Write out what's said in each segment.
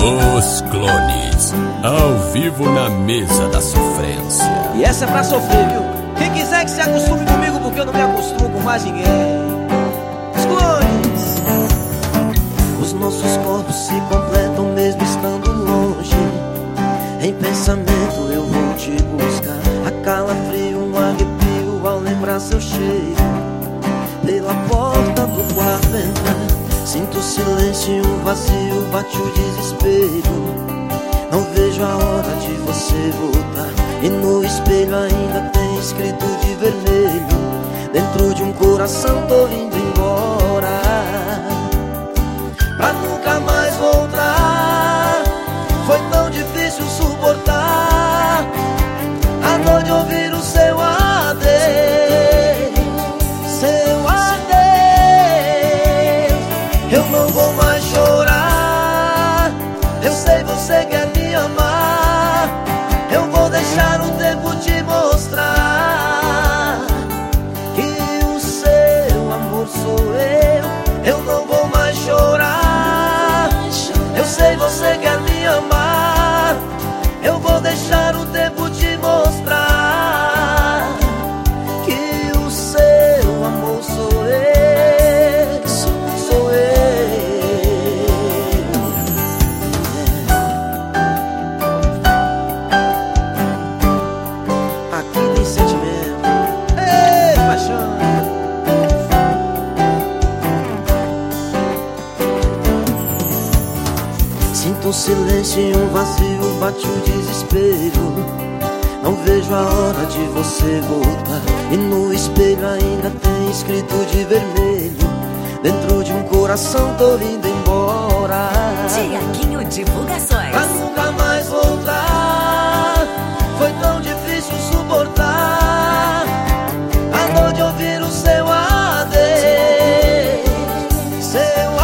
Os Clones, ao vivo na mesa da sofrência. E essa é pra sofrer, viu? Quem quiser que se acostume comigo, porque eu não me acostumo com mais ninguém. Os Clones. Os nossos corpos se completam mesmo estando longe. Em pensamento eu vou te buscar. A calafrio, um arrepio ao lembrar seu cheiro. Pela porta do quarto entrar, sinto o silêncio e um vazio, bate o desespero. Não vejo a hora de você voltar. E no espelho ainda tem escrito de vermelho. Dentro de um coração tô indo embora, pra nunca mais voltar. Foi tão difícil suportar a dor de ouvir o seu adeus. Seu adeus. Eu não vou mais chorar. Eu sei você quer me amar. Eu vou deixar o tempo te mostrar que o seu amor sou eu. Eu não vou mais chorar. Eu sei você quer me amar. Eu vou deixar o tempo te mostrar que o seu amor sou eu. Sou eu. Aqui tem sentimento. Ei, paixão. Sinto um silêncio e um vazio, bate o desespero. Não vejo a hora de você voltar. E no espelho ainda tem escrito de vermelho. Dentro de um coração tô indo embora, Tiaguinho Divulgações. pra nunca mais voltar. Foi tão difícil suportar a dor de ouvir o seu adeus. Seu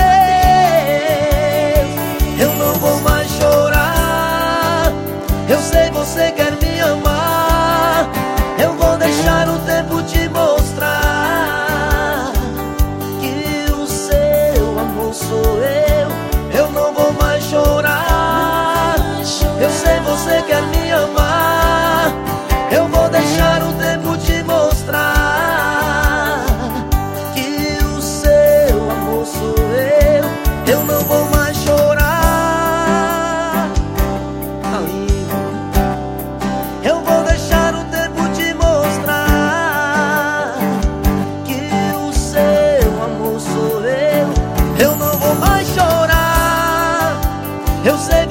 adeus. Eu não vou mais chorar. Eu sei você quer me amar. Eu vou deixar o tempo te mostrar que o seu amor sou eu. Eu não vou mais chorar. Eu sei você quer me amar. Eu vou deixar o tempo te mostrar que o seu amor sou eu. Eu não vou mais chorar. Tá lindo. Eu vou deixar o tempo te mostrar que o seu amor sou eu. Eu não vou mais chorar. Eu sei